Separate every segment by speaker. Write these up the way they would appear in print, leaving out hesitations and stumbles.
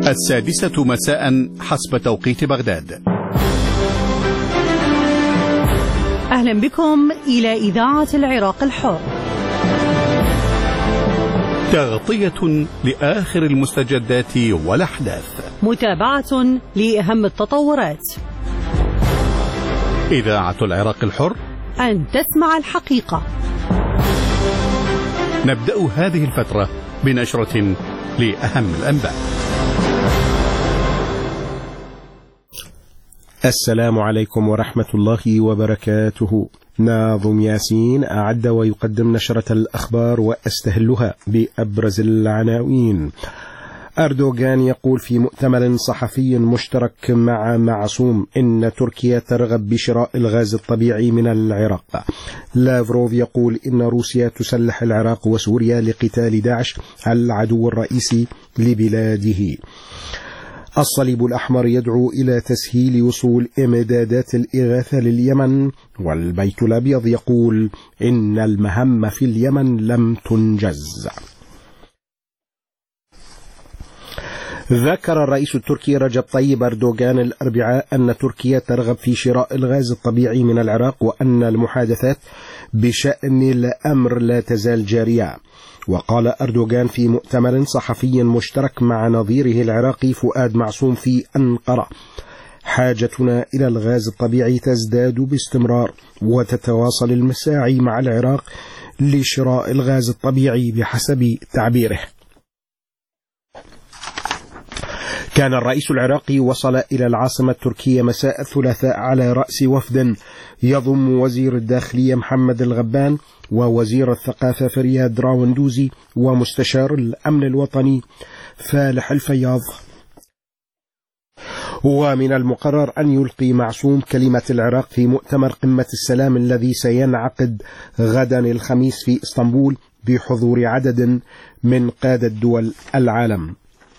Speaker 1: السادسة مساء حسب توقيت بغداد.
Speaker 2: أهلا بكم إلى إذاعة العراق الحر.
Speaker 1: تغطية لآخر المستجدات والأحداث،
Speaker 2: متابعة لأهم التطورات.
Speaker 1: إذاعة العراق الحر،
Speaker 2: أن تسمع الحقيقة.
Speaker 1: نبدأ هذه الفترة بنشرة لأهم الأنباء.
Speaker 3: السلام عليكم ورحمة الله وبركاته. ناظم ياسين أعد ويقدم نشرة الأخبار وأستهلها بأبرز العناوين. أردوغان يقول في مؤتمر صحفي مشترك مع معصوم إن تركيا ترغب بشراء الغاز الطبيعي من العراق. لافروف يقول إن روسيا تسلح العراق وسوريا لقتال داعش العدو الرئيسي لبلاده. الصليب الأحمر يدعو إلى تسهيل وصول إمدادات الإغاثة لليمن، والبيت الأبيض يقول إن المهمة في اليمن لم تنجز. ذكر الرئيس التركي رجب طيب أردوغان الأربعاء أن تركيا ترغب في شراء الغاز الطبيعي من العراق، وأن المحادثات بشأن الأمر لا تزال جارية. وقال أردوغان في مؤتمر صحفي مشترك مع نظيره العراقي فؤاد معصوم في أنقرة: حاجتنا إلى الغاز الطبيعي تزداد باستمرار، وتتواصل المساعي مع العراق لشراء الغاز الطبيعي بحسب تعبيره. كان الرئيس العراقي وصل إلى العاصمة التركية مساء الثلاثاء على رأس وفد يضم وزير الداخلية محمد الغبان، ووزير الثقافة فرياد راوندوزي، ومستشار الأمن الوطني فالح الفياض. ومن المقرر أن يلقي معصوم كلمة العراق في مؤتمر قمة السلام الذي سينعقد غدا الخميس في إسطنبول بحضور عدد من قادة دول العالم.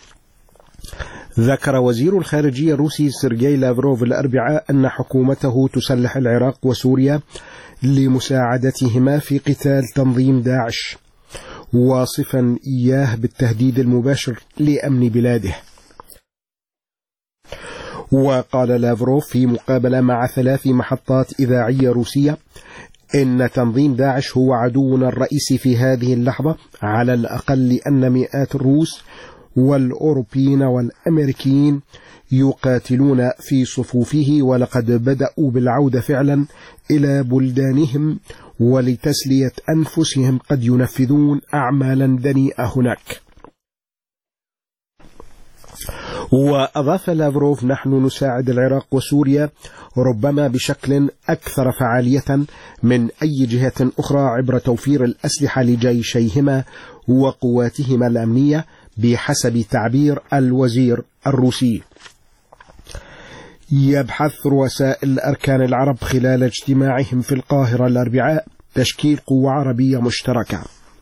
Speaker 3: ذكر وزير الخارجية الروسي سيرجي لافروف الأربعاء أن حكومته تسلح العراق وسوريا لمساعدتهما في قتال تنظيم داعش، واصفا إياه بالتهديد المباشر لأمن بلاده. وقال لافروف في مقابلة مع 3 محطات إذاعية روسية إن تنظيم داعش هو عدونا الرئيسي في هذه اللحظة، على الأقل لأن مئات الروس والأوروبيين والأمريكيين يقاتلون في صفوفه، ولقد بدأوا بالعودة فعلا إلى بلدانهم، ولتسلية أنفسهم قد ينفذون أعمالا دنيئة هناك. وأضاف لافروف: نحن نساعد العراق وسوريا ربما بشكل أكثر فعالية من أي جهة أخرى عبر توفير الأسلحة لجيشيهما وقواتهما الأمنية، بحسب تعبير الوزير الروسي. يبحث رؤساء الأركان العرب خلال اجتماعهم في القاهرة الأربعاء تشكيل قوة عربية مشتركة.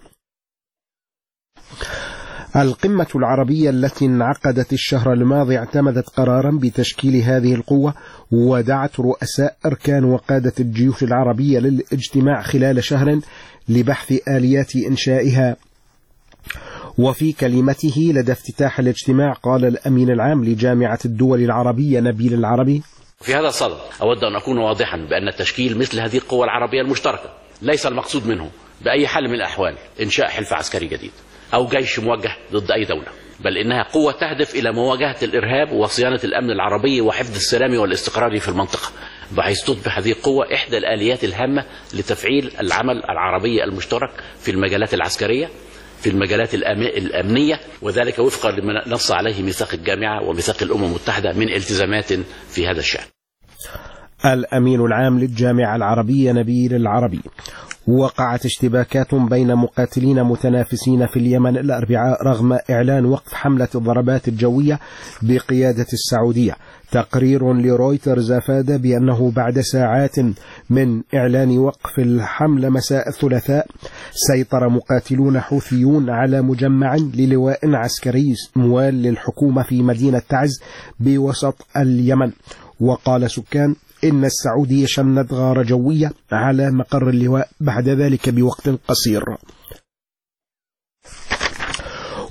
Speaker 3: القمة العربية التي انعقدت الشهر الماضي اعتمدت قرارا بتشكيل هذه القوة، ودعت رؤساء أركان وقادة الجيوش العربية للاجتماع خلال شهر لبحث آليات إنشائها. وفي كلمته لدى افتتاح الاجتماع قال الأمين العام لجامعة الدول العربية نبيل العربي:
Speaker 4: في هذا الصدد أود أن أكون واضحا بأن تشكيل مثل هذه القوة العربية المشتركة ليس المقصود منه بأي حال من الأحوال إنشاء حلف عسكري جديد أو جيش موجه ضد أي دولة، بل إنها قوة تهدف إلى مواجهة الإرهاب وصيانة الأمن العربي وحفظ السلام والاستقرار في المنطقة، بحيث تصبح هذه القوة إحدى الآليات الهامة لتفعيل العمل العربي المشترك في المجالات العسكرية، في المجالات الأمنية، وذلك وفقا لما نص عليه ميثاق الجامعة وميثاق الأمم المتحدة من التزامات في هذا الشأن.
Speaker 3: الأمين العام للجامعة العربية نبيل العربي: وقعت اشتباكات بين مقاتلين متنافسين في اليمن الأربعاء رغم إعلان وقف حملة الضربات الجوية بقيادة السعودية. تقرير لرويترز أفاد بأنه بعد ساعات من إعلان وقف الحملة مساء الثلاثاء سيطر مقاتلون حوثيون على مجمع للواء عسكري موال للحكومة في مدينة تعز بوسط اليمن. وقال سكان إن السعودية شنت غارة جوية على مقر اللواء بعد ذلك بوقت قصير.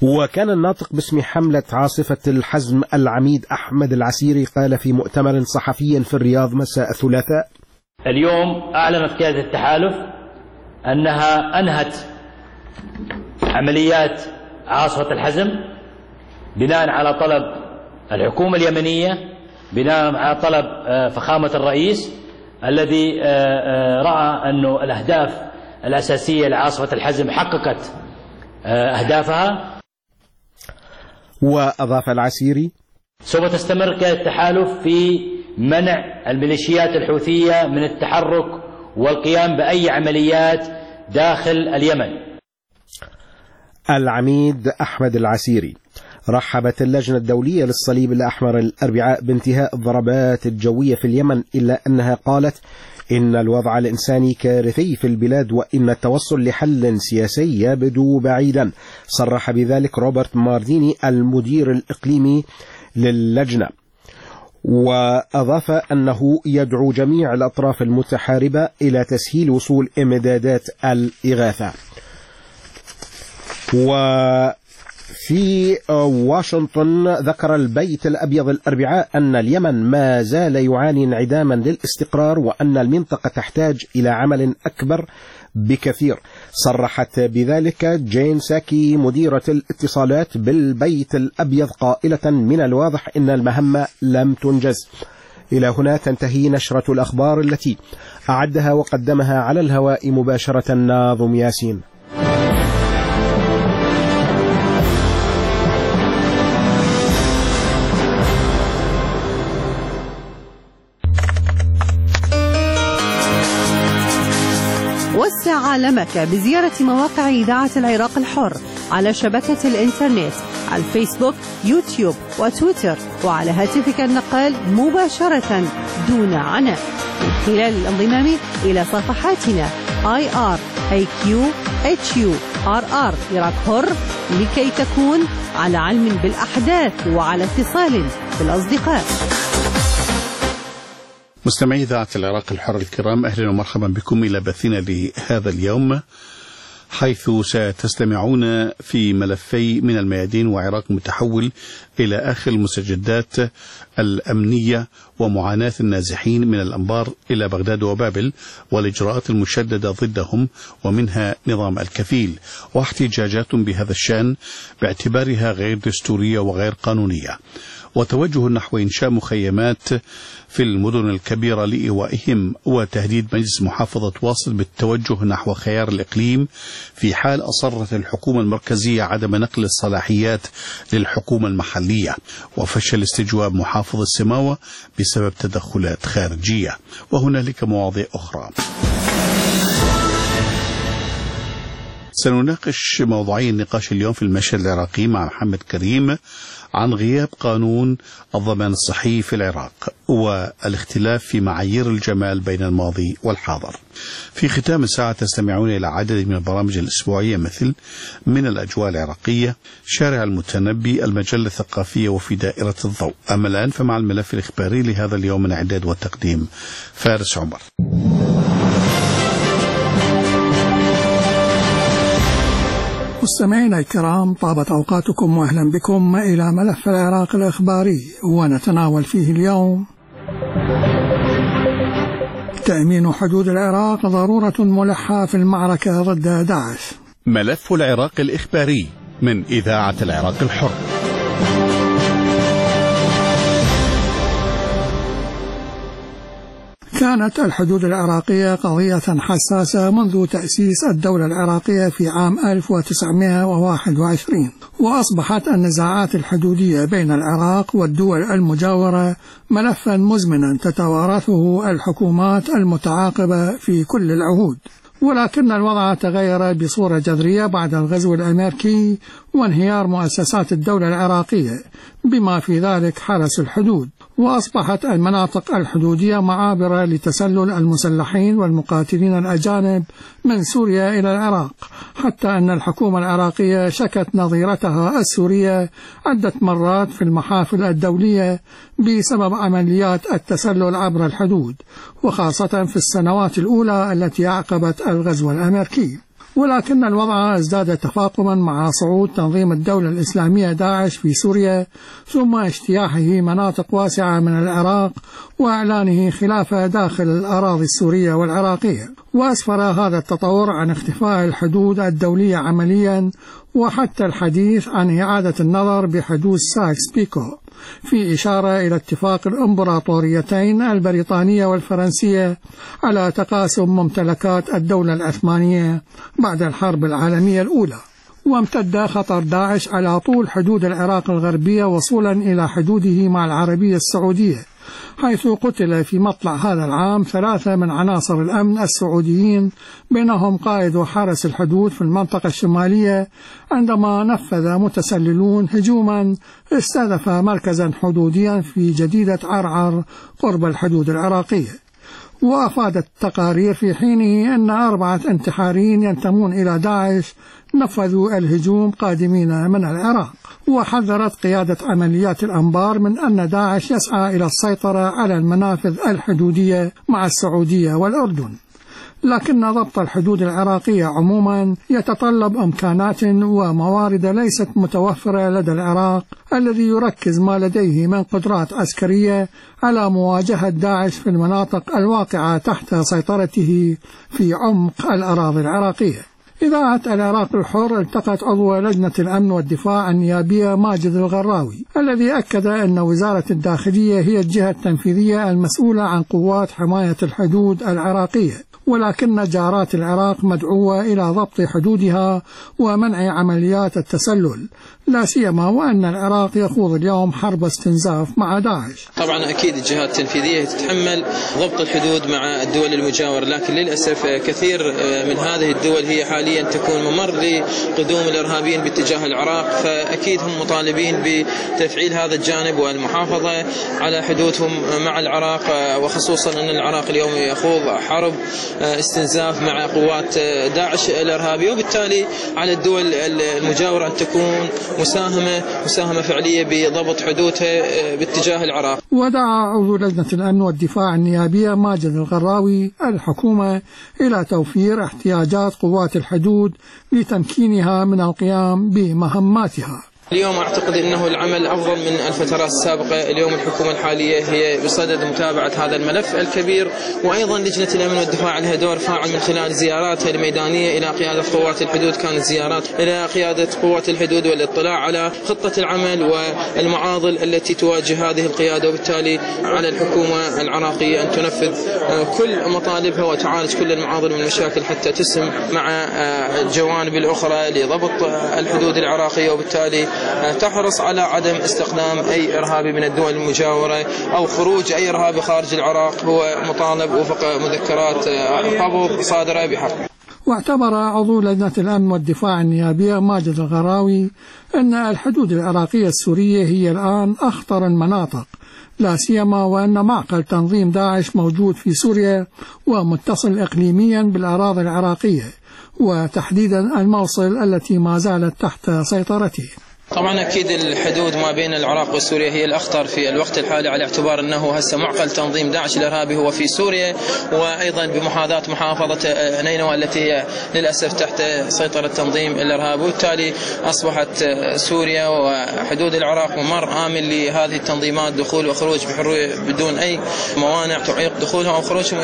Speaker 3: وكان الناطق باسم حملة عاصفة الحزم العميد أحمد العسيري قال في مؤتمر صحفي في الرياض مساء الثلاثاء:
Speaker 5: اليوم أعلنت قيادة التحالف أنها أنهت عمليات عاصفة الحزم بناء على طلب الحكومة اليمنية، بناء على طلب فخامة الرئيس الذي رأى أن الأهداف الأساسية لعاصفة الحزم حققت أهدافها.
Speaker 3: وأضاف العسيري:
Speaker 5: سوف تستمر قيادة التحالف في منع الميليشيات الحوثية من التحرك والقيام بأي عمليات داخل اليمن.
Speaker 3: العميد أحمد العسيري. رحبت اللجنة الدولية للصليب الأحمر الأربعاء بانتهاء الضربات الجوية في اليمن، إلا أنها قالت إن الوضع الإنساني كارثي في البلاد وإن التوصل لحل سياسي يبدو بعيدا. صرح بذلك روبرت مارديني المدير الإقليمي للجنة، وأضاف أنه يدعو جميع الأطراف المتحاربة إلى تسهيل وصول إمدادات الإغاثة. وفي واشنطن ذكر البيت الأبيض الأربعاء أن اليمن ما زال يعاني انعداما للاستقرار وأن المنطقة تحتاج إلى عمل أكبر بكثير. صرحت بذلك جين ساكي مديرة الاتصالات بالبيت الأبيض قائلة: من الواضح أن المهمة لم تنجز. إلى هنا تنتهي نشرة الأخبار التي أعدها وقدمها على الهواء مباشرة ناظم ياسين.
Speaker 2: وسع عالمك بزيارة مواقع إذاعة العراق الحر على شبكة الإنترنت، على الفيسبوك، يوتيوب وتويتر، وعلى هاتفك النقال مباشرة دون عناء من خلال الانضمام إلى صفحاتنا IRIQ-HURR عراق حر لكي تكون على علم بالأحداث وعلى اتصال بالأصدقاء.
Speaker 1: مستمعي إذاعة العراق الحر الكرام، أهلا ومرحبا بكم إلى بثنا لهذا اليوم، حيث ستستمعون في ملفي من الميادين وعراق متحول إلى آخر المستجدات الأمنية ومعاناة النازحين من الأنبار إلى بغداد وبابل والإجراءات المشددة ضدهم ومنها نظام الكفيل واحتجاجات بهذا الشأن باعتبارها غير دستورية وغير قانونية، وتوجه نحو إنشاء مخيمات في المدن الكبيرة لإيوائهم، وتهديد مجلس محافظة واصل بالتوجه نحو خيار الإقليم في حال أصرت الحكومة المركزية عدم نقل الصلاحيات للحكومة المحلية، وفشل استجواب محافظ السماوة بسبب تدخلات خارجية، وهنالك مواضيع أخرى. سنناقش موضوعي النقاش اليوم في المشهد العراقي مع محمد كريم عن غياب قانون الضمان الصحي في العراق والاختلاف في معايير الجمال بين الماضي والحاضر. في ختام الساعة تستمعون إلى عدد من البرامج الأسبوعية مثل من الأجواء العراقية، شارع المتنبي، المجلة الثقافية، وفي دائرة الضوء. أما الآن فمع الملف الإخباري لهذا اليوم من إعداد والتقديم فارس عمر.
Speaker 6: مستمعينا الكرام، طابت أوقاتكم وأهلا بكم إلى ملف العراق الإخباري، ونتناول فيه اليوم: تأمين حدود العراق ضرورة ملحة في المعركة ضد داعش.
Speaker 1: ملف العراق الإخباري من إذاعة العراق الحر.
Speaker 6: كانت الحدود العراقية قضية حساسة منذ تأسيس الدولة العراقية في عام 1921، وأصبحت النزاعات الحدودية بين العراق والدول المجاورة ملفا مزمنا تتوارثه الحكومات المتعاقبة في كل العهود. ولكن الوضع تغير بصورة جذرية بعد الغزو الأمريكي وانهيار مؤسسات الدولة العراقية بما في ذلك حرس الحدود، وأصبحت المناطق الحدودية معابرة لتسلل المسلحين والمقاتلين الأجانب من سوريا إلى العراق، حتى أن الحكومة العراقية شكت نظيرتها السورية عدة مرات في المحافل الدولية بسبب عمليات التسلل عبر الحدود، وخاصة في السنوات الأولى التي أعقبت الغزو الأمريكي. ولكن الوضع ازداد تفاقما مع صعود تنظيم الدولة الإسلامية داعش في سوريا، ثم اجتياحه مناطق واسعة من العراق وإعلانه خلافة داخل الأراضي السورية والعراقية. وأسفر هذا التطور عن اختفاء الحدود الدولية عمليا، وحتى الحديث عن إعادة النظر بحدود سايكس بيكو، في إشارة إلى اتفاق الإمبراطوريتين البريطانية والفرنسية على تقاسم ممتلكات الدولة العثمانية بعد الحرب العالمية الأولى. وامتد خطر داعش على طول حدود العراق الغربية وصولا إلى حدوده مع العربية السعودية، حيث قتل في مطلع هذا العام 3 من عناصر الأمن السعوديين، بينهم قائد وحارس الحدود في المنطقة الشمالية، عندما نفذ متسللون هجوما استهدف مركزا حدوديا في جديدة عرعر قرب الحدود العراقية. وأفادت التقارير في حينه أن 4 انتحاريين ينتمون إلى داعش نفذوا الهجوم قادمين من العراق. وحذرت قيادة عمليات الأنبار من أن داعش يسعى إلى السيطرة على المنافذ الحدودية مع السعودية والأردن، لكن ضبط الحدود العراقية عموما يتطلب إمكانات وموارد ليست متوفرة لدى العراق، الذي يركز ما لديه من قدرات عسكرية على مواجهة داعش في المناطق الواقعة تحت سيطرته في عمق الأراضي العراقية. إذاعة العراق الحر التقت عضو لجنة الأمن والدفاع النيابية ماجد الغراوي، الذي أكد أن وزارة الداخلية هي الجهة التنفيذية المسؤولة عن قوات حماية الحدود العراقية، ولكن جارات العراق مدعوة إلى ضبط حدودها ومنع عمليات التسلل، لا سيما وأن العراق يخوض اليوم حرب استنزاف مع داعش.
Speaker 7: طبعا أكيد الجهات التنفيذية تتحمل ضبط الحدود مع الدول المجاورة، لكن للأسف كثير من هذه الدول هي حاليا تكون ممر لقدوم الإرهابيين باتجاه العراق، فأكيد هم مطالبين بتفعيل هذا الجانب والمحافظة على حدودهم مع العراق، وخصوصا أن العراق اليوم يخوض حرب استنزاف مع قوات داعش الإرهابية، وبالتالي على الدول المجاورة أن تكون مساهمة فعلية بضبط حدودها باتجاه العراق.
Speaker 6: ودعا عضو لجنة الأمن والدفاع النيابية ماجد الغراوي الحكومة إلى توفير احتياجات قوات الحدود لتمكينها من القيام بمهماتها.
Speaker 7: اليوم أعتقد أنه العمل أفضل من الفترات السابقة. اليوم الحكومة الحالية هي بصدد متابعة هذا الملف الكبير، وأيضا لجنة الأمن والدفاع لها دور فاعل من خلال زياراتها الميدانية إلى قيادة قوات الحدود، كانت زيارات إلى قيادة قوات الحدود والاطلاع على خطة العمل والمعاضل التي تواجه هذه القيادة، وبالتالي على الحكومة العراقية أن تنفذ كل مطالبها وتعالج كل المعاضل والمشاكل حتى تسهم مع الجوانب الأخرى لضبط الحدود العراقية، وبالتالي تحرص على عدم استخدام أي إرهابي من الدول المجاورة أو خروج أي إرهابي خارج العراق هو مطالب وفق مذكرات قبض صادرة بحقه.
Speaker 6: واعتبر عضو لجنة الأمن والدفاع النيابية ماجد الغراوي أن الحدود العراقية السورية هي الآن أخطر المناطق، لا سيما وأن معقل تنظيم داعش موجود في سوريا ومتصل إقليميا بالأراضي العراقية، وتحديدا الموصل التي ما زالت تحت سيطرته.
Speaker 7: طبعا أكيد الحدود ما بين العراق وسوريا هي الأخطر في الوقت الحالي، على اعتبار أنه هسه معقل تنظيم داعش الإرهابي هو في سوريا، وأيضا بمحاذاة محافظة نينوى التي هي للأسف تحت سيطرة تنظيم الإرهاب، وبالتالي أصبحت سوريا وحدود العراق ممر آمن لهذه التنظيمات دخول وخروج بحرية بدون أي موانع تعيق دخولها وخروجهم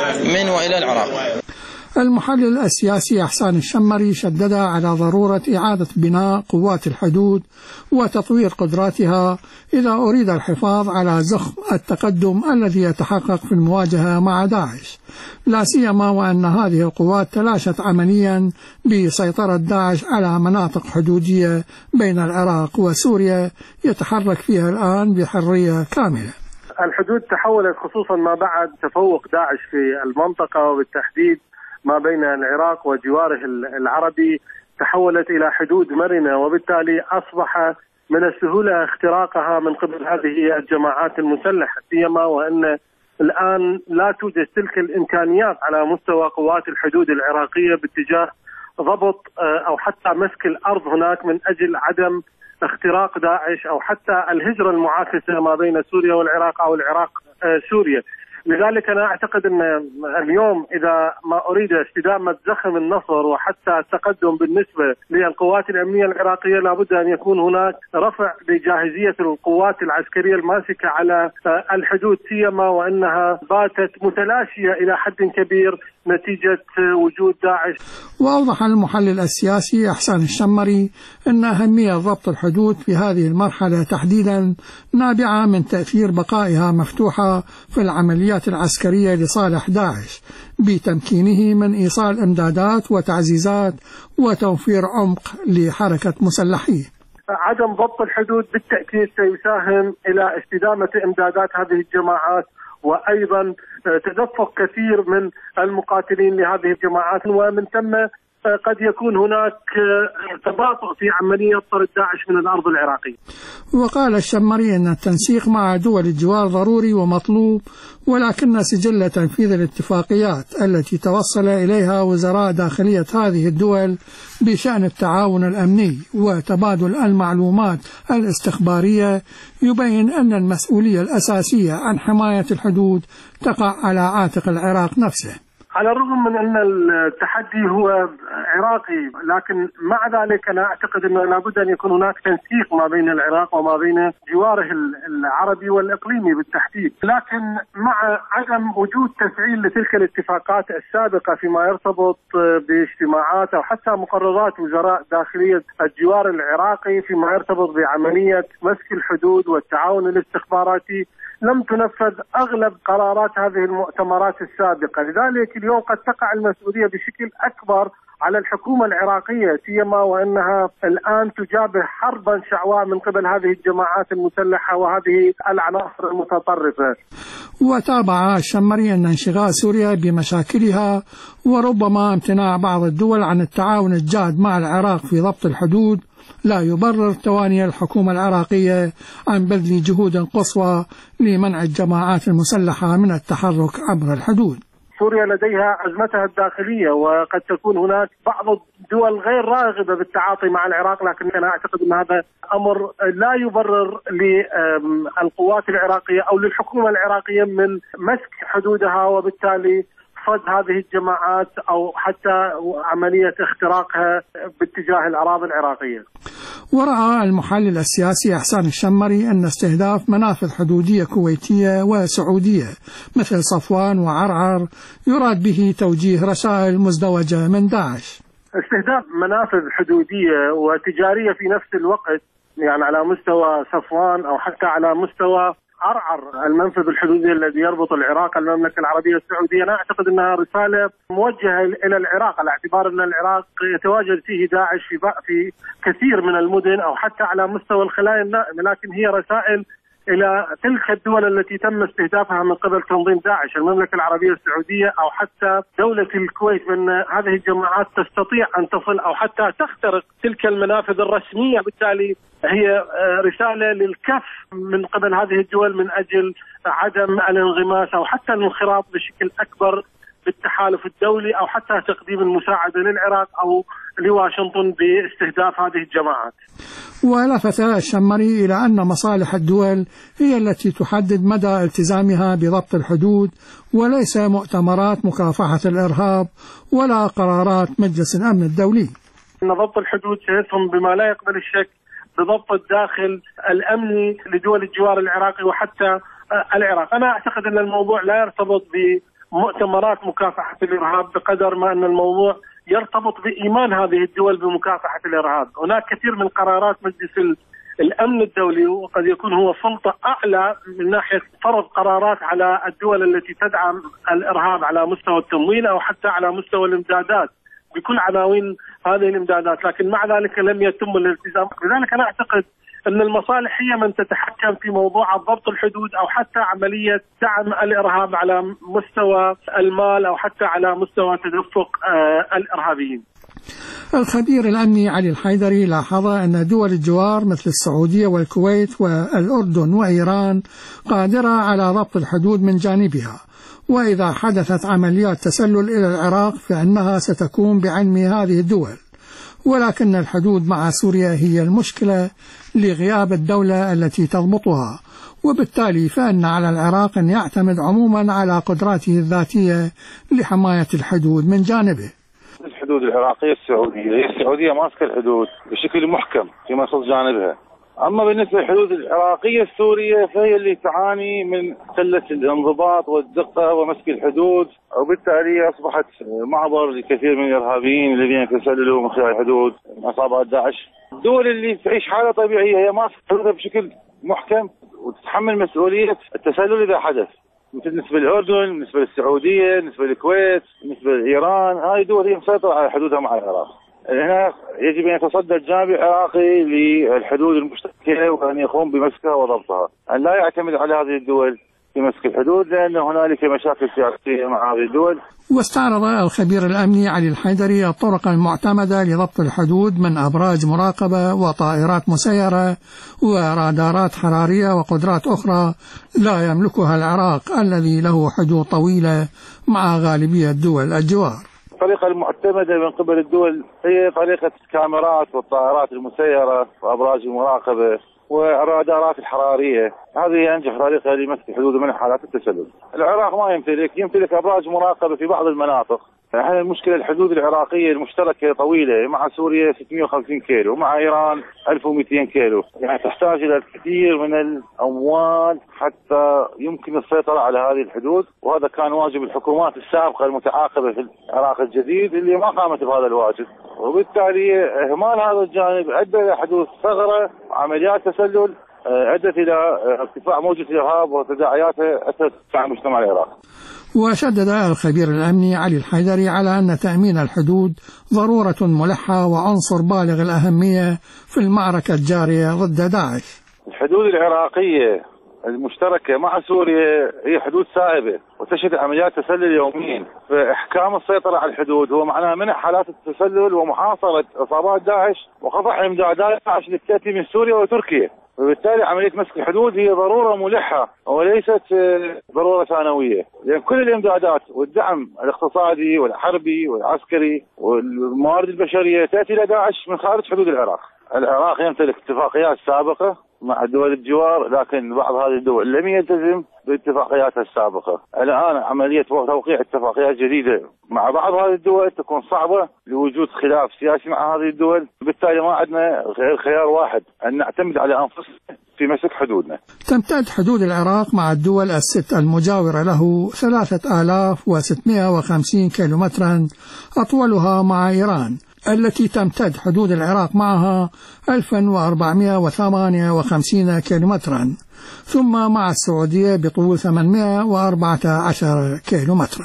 Speaker 7: من وإلى العراق.
Speaker 6: المحلل السياسي أحسان الشمري شدد على ضرورة إعادة بناء قوات الحدود وتطوير قدراتها إذا أريد الحفاظ على زخم التقدم الذي يتحقق في المواجهة مع داعش، لا سيما وأن هذه القوات تلاشت عمليا بسيطرة داعش على مناطق حدودية بين العراق وسوريا يتحرك فيها الآن بحرية كاملة.
Speaker 8: الحدود تحولت خصوصا ما بعد تفوق داعش في المنطقة، وبالتحديد ما بين العراق وجواره العربي، تحولت إلى حدود مرنة، وبالتالي أصبح من السهولة اختراقها من قبل هذه الجماعات المسلحة، سيما وأن الآن لا توجد تلك الإمكانيات على مستوى قوات الحدود العراقية باتجاه ضبط أو حتى مسك الأرض هناك من أجل عدم اختراق داعش أو حتى الهجرة المعاكسة ما بين سوريا والعراق أو العراق سوريا. لذلك أنا أعتقد أن اليوم إذا ما أريد استدامة زخم النصر وحتى التقدم بالنسبة للقوات الأمنية العراقية لابد أن يكون هناك رفع لجاهزية القوات العسكرية الماسكة على الحدود، سيما وأنها باتت متلاشية إلى حد كبير نتيجة وجود داعش.
Speaker 6: وأوضح المحلل السياسي إحسان الشمري أن أهمية ضبط الحدود في هذه المرحلة تحديدا نابعة من تأثير بقائها مفتوحة في العمليات العسكرية لصالح داعش بتمكينه من إيصال إمدادات وتعزيزات وتوفير عمق لحركة مسلحيه.
Speaker 8: عدم ضبط الحدود بالتأكيد سيساهم إلى استدامة إمدادات هذه الجماعات، وأيضا تدفق كثير من المقاتلين لهذه الجماعات، ومن ثم قد يكون هناك تباطؤ في عملية طرد داعش من الأرض العراقية.
Speaker 6: وقال الشمري أن التنسيق مع دول الجوار ضروري ومطلوب، ولكن سجل تنفيذ الاتفاقيات التي توصل إليها وزراء داخلية هذه الدول بشأن التعاون الأمني وتبادل المعلومات الاستخبارية يبين أن المسؤولية الأساسية عن حماية الحدود تقع على عاتق العراق نفسه.
Speaker 8: على الرغم من أن التحدي هو عراقي، لكن مع ذلك أنا أعتقد أنه لابد أن يكون هناك تنسيق ما بين العراق وما بين جواره العربي والإقليمي بالتحديد، لكن مع عدم وجود تفعيل لتلك الاتفاقات السابقة فيما يرتبط باجتماعات أو حتى مقررات وزراء داخلية الجوار العراقي فيما يرتبط بعملية مسك الحدود والتعاون الاستخباراتي، لم تنفذ أغلب قرارات هذه المؤتمرات السابقة. لذلك اليوم قد تقع المسؤولية بشكل أكبر على الحكومة العراقية، سيما وأنها الآن تجابه حربا شعواء من قبل هذه الجماعات المسلحة وهذه العناصر المتطرفة.
Speaker 6: وتابع الشمري أن انشغال سوريا بمشاكلها وربما امتناع بعض الدول عن التعاون الجاد مع العراق في ضبط الحدود لا يبرر تواني الحكومة العراقية عن بذل جهود قصوى لمنع الجماعات المسلحة من التحرك عبر الحدود.
Speaker 8: سوريا لديها أزمتها الداخلية، وقد تكون هناك بعض الدول غير راغبة بالتعاطي مع العراق، لكن أنا أعتقد أن هذا أمر لا يبرر للقوات العراقية أو للحكومة العراقية من مسك حدودها وبالتالي صد هذه الجماعات أو حتى عملية اختراقها باتجاه الأراضي العراقية.
Speaker 6: ورأى المحلل السياسي إحسان الشمري أن استهداف منافذ حدودية كويتية وسعودية مثل صفوان وعرعر يراد به توجيه رسائل مزدوجة من داعش.
Speaker 8: استهداف منافذ حدودية وتجارية في نفس الوقت، يعني على مستوى صفوان أو حتى على مستوى عرعر المنفذ الحدودي الذي يربط العراق المملكة العربية السعودية، أنا أعتقد أنها رسالة موجهة إلى العراق، على اعتبار أن العراق يتواجد فيه داعش في كثير من المدن أو حتى على مستوى الخلايا النائمة، لكن هي رسائل إلى تلك الدول التي تم استهدافها من قبل تنظيم داعش، المملكة العربية السعودية أو حتى دولة الكويت، بأن هذه الجماعات تستطيع أن تصل أو حتى تخترق تلك المنافذ الرسمية. بالتالي هي رسالة للكف من قبل هذه الدول من أجل عدم الانغماس أو حتى الانخراط بشكل أكبر بالتحالف الدولي أو حتى تقديم المساعدة للعراق أو لواشنطن باستهداف هذه الجماعات.
Speaker 6: ولفت الشمري إلى أن مصالح الدول هي التي تحدد مدى التزامها بضبط الحدود، وليس مؤتمرات مكافحة الإرهاب ولا قرارات مجلس الأمن الدولي.
Speaker 8: أن ضبط الحدود سيسهم بما لا يقبل الشك بضبط الداخل الأمني لدول الجوار العراقي وحتى العراق. أنا أعتقد أن الموضوع لا يرتبط بمؤتمرات مكافحة الإرهاب بقدر ما أن الموضوع يرتبط بإيمان هذه الدول بمكافحة الإرهاب. هناك كثير من قرارات مجلس الأمن الدولي وقد يكون هو سلطة أعلى من ناحية فرض قرارات على الدول التي تدعم الإرهاب على مستوى التمويل أو حتى على مستوى الإمدادات بكل عناوين هذه الإمدادات، لكن مع ذلك لم يتم الالتزام. لذلك أنا أعتقد أن المصالح هي من تتحكم في موضوع ضبط الحدود أو حتى عملية دعم الإرهاب على مستوى المال أو حتى على مستوى تدفق الإرهابيين.
Speaker 6: الخبير الأمني علي الحيدري لاحظ أن دول الجوار مثل السعودية والكويت والأردن وإيران قادرة على ضبط الحدود من جانبها، وإذا حدثت عمليات تسلل إلى العراق فإنها ستكون بعلم هذه الدول، ولكن الحدود مع سوريا هي المشكلة لغياب الدولة التي تضبطها، وبالتالي فإن على العراق أن يعتمد عموما على قدراته الذاتية لحماية الحدود من جانبه.
Speaker 9: الحدود العراقية السعودية ماسكة الحدود بشكل محكم في مصر جانبها. أما بالنسبة للحدود العراقية السورية فهي اللي تعاني من قلة الانضباط والدقة ومسك الحدود، وبالتالي أصبحت معبر لكثير من الإرهابيين الذين يتسللوا من خلال الحدود عصابات داعش. الدول اللي تعيش حالة طبيعية هي ماسكة حدودها بشكل محكم وتتحمل مسؤولية التسلل إذا حدث، مثل بالنسبة للأردن، بالنسبة للسعودية، بالنسبة للكويت، بالنسبة لإيران. هاي دول هي مسيطرة على حدودها مع العراق. هنا يجب أن يتصدى الجانب العراقي للحدود المشتركة وأن يقوم بمسكها وضبطها، أن لا يعتمد على هذه الدول في مسك الحدود لأن هنالك مشاكل سياسية مع هذه الدول.
Speaker 6: واستعرض الخبير الأمني علي الحيدري الطرق المعتمدة لضبط الحدود من أبراج مراقبة وطائرات مسيرة ورادارات حرارية وقدرات أخرى لا يملكها العراق الذي له حدود طويلة مع غالبية دول الجوار.
Speaker 9: الطريقة المعتمدة من قبل الدول هي طريقة الكاميرات والطائرات المسيرة وأبراج المراقبة والرادارات الحرارية. هذه أنجح طريقة لمسك الحدود من حالات التسلل. العراق ما يمتلك أبراج مراقبة في بعض المناطق. يعني المشكلة الحدود العراقية المشتركة طويلة، مع سوريا 650 كيلو ومع إيران 1200 كيلو، يعني تحتاج إلى الكثير من الأموال حتى يمكن السيطرة على هذه الحدود، وهذا كان واجب الحكومات السابقة المتعاقبة في العراق الجديد اللي ما قامت بهذا الواجب، وبالتالي إهمال هذا الجانب أدى إلى حدوث ثغرة وعمليات تسلل أدت إلى ارتفاع موجة الإرهاب وتداعياته أثرت على المجتمع العراقي.
Speaker 6: وشدد الخبير الأمني علي الحيدري على أن تأمين الحدود ضرورة ملحة وعنصر بالغ الأهمية في المعركة الجارية ضد داعش.
Speaker 9: الحدود العراقية المشتركة مع سوريا هي حدود سائبة وتشهد عمليات تسلل يوميا، فإحكام السيطرة على الحدود هو معناه منع حالات التسلل ومحاصرة عصابات داعش وقطع إمدادات داعش التي تأتي من سوريا وتركيا، وبالتالي عملية مسك الحدود هي ضرورة ملحة وليست ضرورة ثانوية، لأن كل الإمدادات والدعم الاقتصادي والحربي والعسكري والموارد البشرية تأتي إلى داعش من خارج حدود العراق. العراق يمتلك اتفاقيات سابقة مع دول الجوار، لكن بعض هذه الدول لم يلتزم باتفاقياتها السابقة. الآن عملية توقيع اتفاقيات جديدة مع بعض هذه الدول تكون صعبة لوجود خلاف سياسي مع هذه الدول، بالتالي ما عندنا غير خيار واحد أن نعتمد على أنفسنا في مسك حدودنا.
Speaker 6: تمتد حدود العراق مع الدول الست المجاورة له 3650 كيلومترا، أطولها مع إيران التي تمتد حدود العراق معها 1458 كيلومترا، ثم مع السعودية بطول 814 كيلومترا.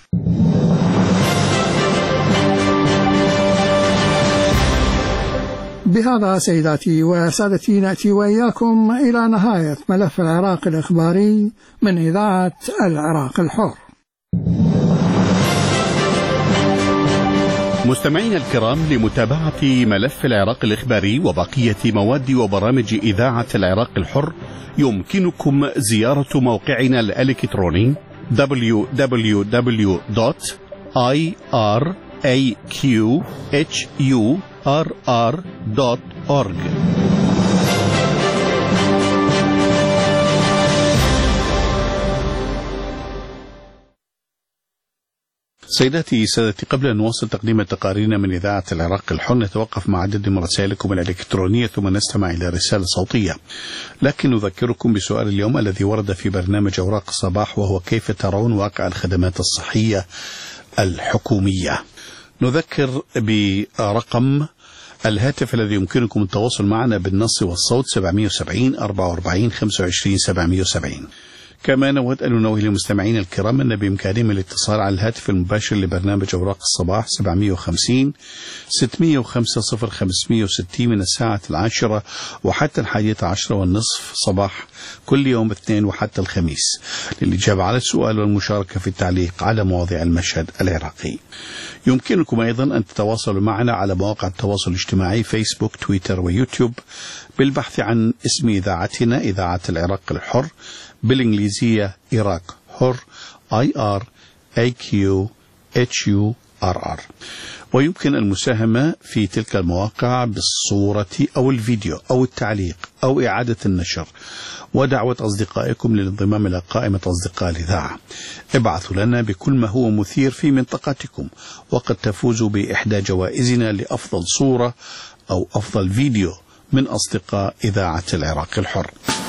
Speaker 6: بهذا سيداتي وسادتي نأتي وإياكم إلى نهاية ملف العراق الإخباري من إذاعة العراق الحر.
Speaker 1: مستمعينا الكرام، لمتابعة ملف العراق الإخباري وبقية مواد وبرامج إذاعة العراق الحر يمكنكم زيارة موقعنا الإلكتروني www.iraqhurr.org. سيداتي سادتي، قبل أن نواصل تقديم تقاريرنا من إذاعة العراق الحر نتوقف مع عدد من رسائلكم الإلكترونية ثم نستمع إلى رسالة صوتية، لكن نذكركم بسؤال اليوم الذي ورد في برنامج أوراق الصباح، وهو كيف ترون واقع الخدمات الصحية الحكومية. نذكر برقم الهاتف الذي يمكنكم التواصل معنا بالنص والصوت 770 44 25 770. كما نود أن ننوه للمستمعين الكرام أن بإمكانهم الاتصال على الهاتف المباشر لبرنامج أوراق الصباح 750 605 0560 من الساعة 10 وحتى 11:30 صباح كل يوم اثنين وحتى الخميس للإجابة على السؤال والمشاركة في التعليق على مواضيع المشهد العراقي. يمكنكم أيضا أن تتواصلوا معنا على مواقع التواصل الاجتماعي فيسبوك، تويتر ويوتيوب بالبحث عن اسم إذاعتنا إذاعة العراق الحر، بالإنجليزية إراق حر IRAQHUR. RR. ويمكن المساهمة في تلك المواقع بالصورة أو الفيديو أو التعليق أو إعادة النشر ودعوة أصدقائكم للانضمام إلى قائمة أصدقاء الإذاعة. ابعثوا لنا بكل ما هو مثير في منطقتكم، وقد تفوزوا بإحدى جوائزنا لأفضل صورة أو أفضل فيديو من أصدقاء إذاعة العراق الحر.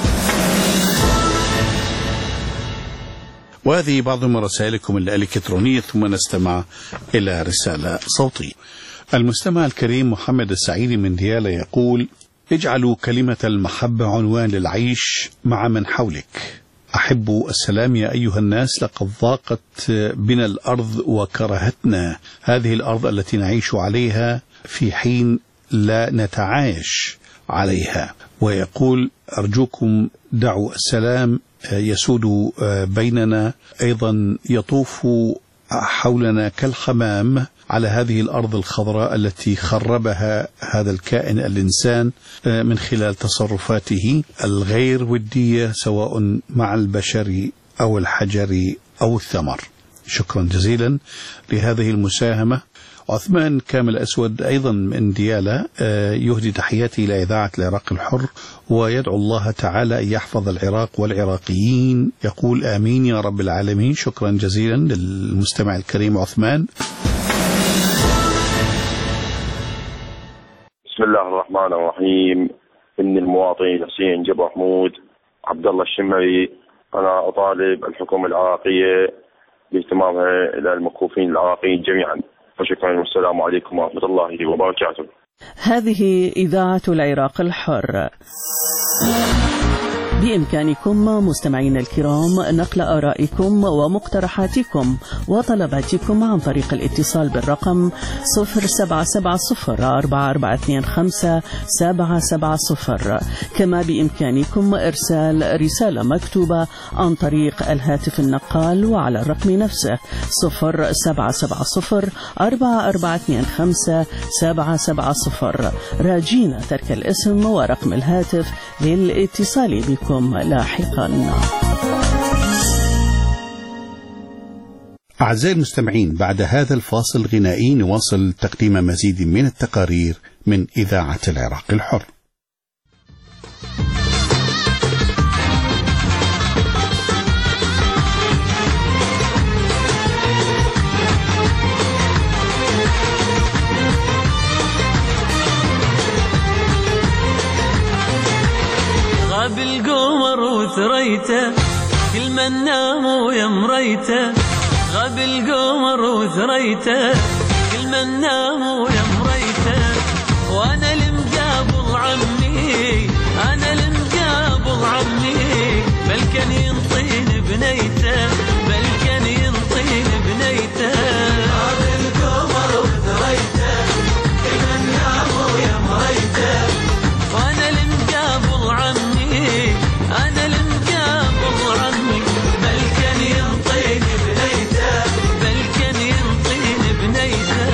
Speaker 1: وهذه بعض من رسائلكم الإلكترونية، ثم نستمع إلى رسالة صوتية. المستمع الكريم محمد السعيدي من ديالى يقول: اجعلوا كلمة المحبة عنوان للعيش مع من حولك. أحب السلام يا أيها الناس، لقد ضاقت بنا الأرض وكرهتنا هذه الأرض التي نعيش عليها في حين لا نتعايش عليها. ويقول: أرجوكم دعوا السلام يسود بيننا، أيضا يطوف حولنا كالحمام على هذه الأرض الخضراء التي خربها هذا الكائن الإنسان من خلال تصرفاته الغير ودية، سواء مع البشر أو الحجر أو الثمر. شكرا جزيلا لهذه المساهمة. عثمان كامل أسود أيضا من ديالى يهدي تحياتي إلى إذاعة العراق الحر ويدعو الله تعالى أن يحفظ العراق والعراقيين، يقول آمين يا رب العالمين. شكرا جزيلا للمستمع الكريم عثمان.
Speaker 10: بسم الله الرحمن الرحيم. إني المواطن حسين جبر حمود عبد الله الشمري، أنا أطالب الحكومة العراقية باهتمامها إلى المكفوفين العراقيين جميعا، وشكرا والسلام عليكم ورحمة الله وبركاته.
Speaker 11: هذه إذاعة العراق الحر. بإمكانكم مستمعين الكرام نقل آرائكم ومقترحاتكم وطلباتكم عن طريق الاتصال بالرقم 0770-4425-770. كما بإمكانكم إرسال رسالة مكتوبة عن طريق الهاتف النقال وعلى الرقم نفسه 0770-4425-770، راجين ترك الاسم ورقم الهاتف للاتصال بكم لاحقا.
Speaker 1: أعزائي المستمعين، بعد هذا الفاصل الغنائي نواصل تقديم مزيد من التقارير من إذاعة العراق الحر.
Speaker 12: غاب القمر وثريته كل من نام ويمريته، غاب القمر وثريته كل من نام ويمريته، وانا المقابل عمي انا المقابل عمي، بل كان ينطين بنيته بل كان ينطين بنيته. غاب القمر وثريته كل من نام ويمريته، وانا المقابل عمي أنا المقابل عمي، بل كان ينطيني بنيته بل كان ينطيني بنيته.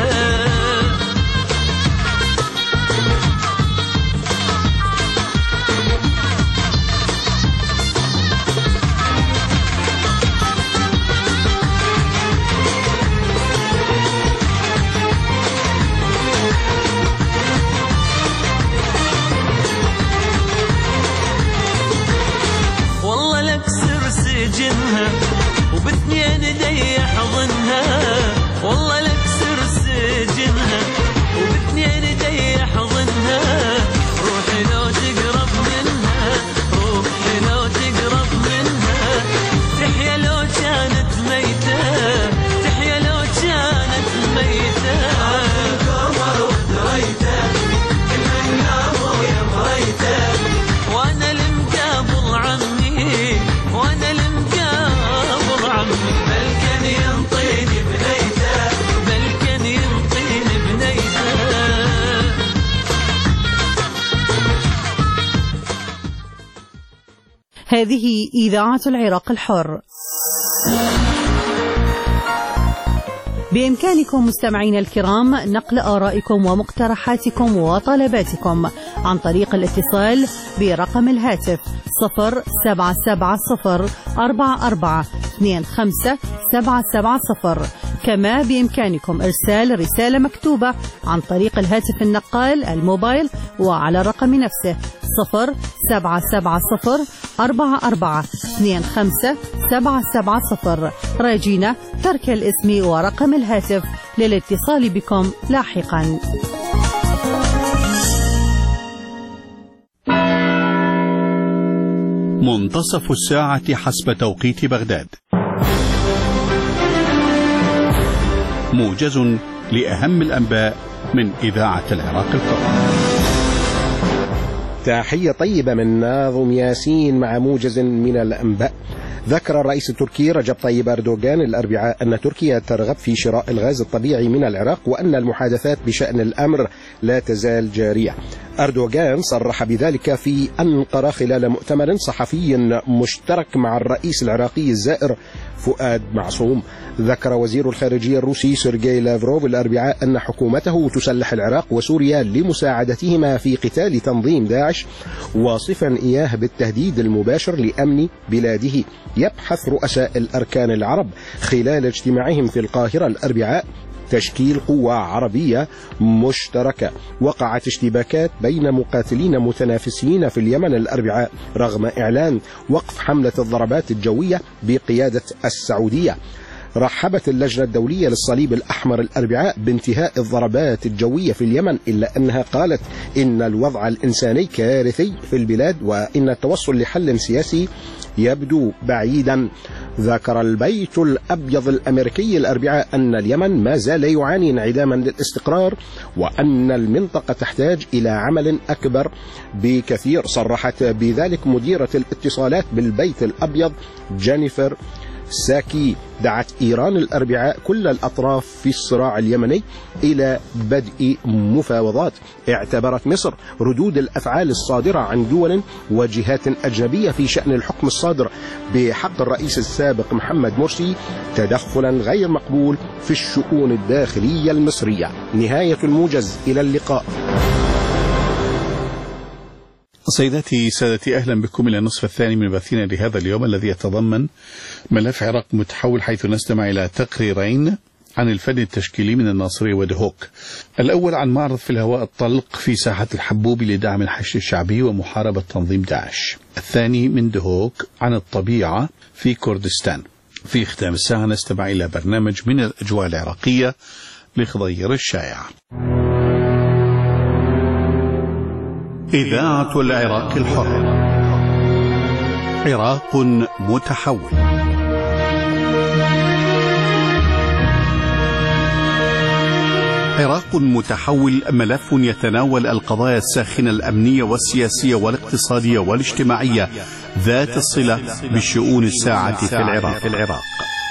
Speaker 12: وباثنين يدي احضنها، والله لكسر سجنها وباثنين يدي احضنها، روحي لو تقرب منها روحي لو تقرب منها، تحيا لو كانت ميتة تحيا لو كانت ميتة. القمر وثريته كل من نام ويمريته، وانا المقابل عمي وانا المقابل عمي، بل كان ينطيني بنيته بل كان ينطيني بنيته.
Speaker 2: هذه إذاعة العراق الحر. بإمكانكم مستمعين الكرام نقل آرائكم ومقترحاتكم وطلباتكم عن طريق الاتصال برقم الهاتف 0770-4425-770 كما بإمكانكم إرسال رسالة مكتوبة عن طريق الهاتف النقال الموبايل وعلى الرقم نفسه 077044257770. راجينا ترك الاسم ورقم الهاتف للاتصال بكم لاحقا.
Speaker 1: منتصف الساعة حسب توقيت بغداد. موجز لأهم الأنباء من إذاعة العراق الحر.
Speaker 3: تحية طيبة من ناظم ياسين مع موجز من الأنباء. ذكر الرئيس التركي رجب طيب أردوغان الأربعاء أن تركيا ترغب في شراء الغاز الطبيعي من العراق وأن المحادثات بشأن الأمر لا تزال جارية. أردوغان صرح بذلك في أنقرة خلال مؤتمر صحفي مشترك مع الرئيس العراقي الزائر فؤاد معصوم. ذكر وزير الخارجية الروسي سيرجي لافروف الأربعاء أن حكومته تسلح العراق وسوريا لمساعدتهما في قتال تنظيم داعش، واصفا إياه بالتهديد المباشر لأمن بلاده. يبحث رؤساء الأركان العرب خلال اجتماعهم في القاهرة الأربعاء تشكيل قوة عربية مشتركة. وقعت اشتباكات بين مقاتلين متنافسين في اليمن الأربعاء رغم إعلان وقف حملة الضربات الجوية بقيادة السعودية. رحبت اللجنة الدولية للصليب الأحمر الأربعاء بانتهاء الضربات الجوية في اليمن، إلا أنها قالت إن الوضع الإنساني كارثي في البلاد وإن التوصل لحل سياسي يبدو بعيدا. ذكر البيت الأبيض الأمريكي الأربعاء أن اليمن ما زال يعاني انعداما للاستقرار وأن المنطقة تحتاج إلى عمل أكبر بكثير. صرحت بذلك مديرة الاتصالات بالبيت الأبيض جينيفر ساكي. دعت إيران الأربعاء كل الأطراف في الصراع اليمني إلى بدء مفاوضات. اعتبرت مصر ردود الأفعال الصادرة عن دول وجهات أجنبية في شأن الحكم الصادر بحق الرئيس السابق محمد مرسي تدخلا غير مقبول في الشؤون الداخلية المصرية. نهاية الموجز، إلى اللقاء.
Speaker 1: سيداتي سادتي، أهلا بكم إلى النصف الثاني من بثنا لهذا اليوم الذي يتضمن ملف عراق متحول، حيث نستمع إلى تقريرين عن الفن التشكيلي من الناصرية ودهوك. الأول عن معرض في الهواء الطلق في ساحة الحبوب لدعم الحشد الشعبي ومحاربة تنظيم داعش. الثاني من دهوك عن الطبيعة في كردستان. في ختام الساعة نستمع إلى برنامج من الأجواء العراقية لخضير الشايع. إذاعة العراق الحر. عراق متحول. عراق متحول ملف يتناول القضايا الساخنة الأمنية والسياسية والاقتصادية والاجتماعية ذات الصلة بالشؤون الساعة في العراق.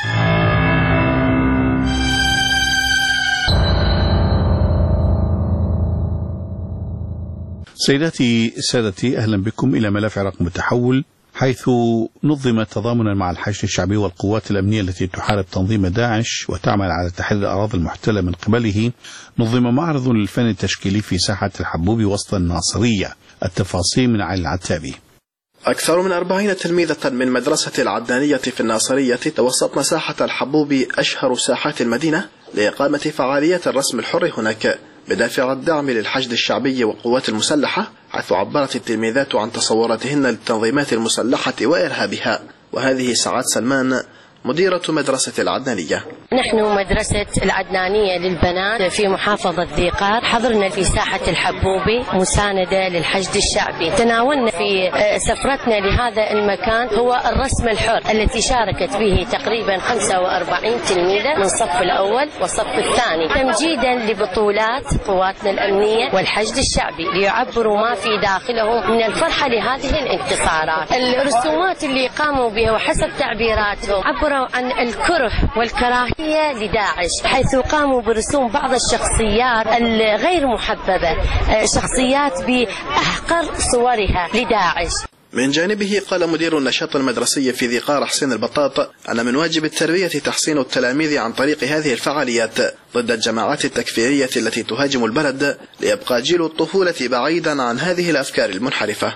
Speaker 1: سيداتي سادتي، أهلا بكم إلى ملف عراق متحول، حيث نظم تضامنا مع الحشد الشعبي والقوات الأمنية التي تحارب تنظيم داعش وتعمل على تحرير الأراضي المحتلة من قبله. نظم معرض للفن التشكيلي في ساحة الحبوب وسط الناصرية. التفاصيل من علي العتابي.
Speaker 13: أكثر من 40 تلميذة من مدرسة العدنانية في الناصرية توسطن ساحة الحبوب أشهر ساحات المدينة لإقامة فعاليات الرسم الحر هناك بدافع الدعم للحشد الشعبي والقوات المسلحة، حيث عبرت التلميذات عن تصوراتهن للتنظيمات المسلحة وإرهابها. وهذه سعاد سلمان مديرة مدرسة العدنانية.
Speaker 14: نحن مدرسة العدنانية للبنات في محافظة ذي قار، حضرنا في ساحة الحبوبي مساندة للحشد الشعبي. تناولنا في سفرتنا لهذا المكان هو الرسم الحر التي شاركت به تقريبا 45 تلميذة من الصف الأول والصف الثاني، تمجيدا لبطولات قواتنا الأمنية والحشد الشعبي ليعبروا ما في داخلهم من الفرحة لهذه الانتصارات. الرسومات اللي قاموا بها وحسب تعبيراتهم عبروا عن الكره والكراهية لداعش، حيث قاموا برسوم بعض الشخصيات الغير محببة، شخصيات بأحقر صورها لداعش.
Speaker 13: من جانبه قال مدير النشاط المدرسي في ذي قار حسين البطاط أن من واجب التربية تحصين التلاميذ عن طريق هذه الفعاليات ضد الجماعات التكفيرية التي تهاجم البلد، ليبقى جيل الطفولة بعيدا عن هذه الأفكار المنحرفة.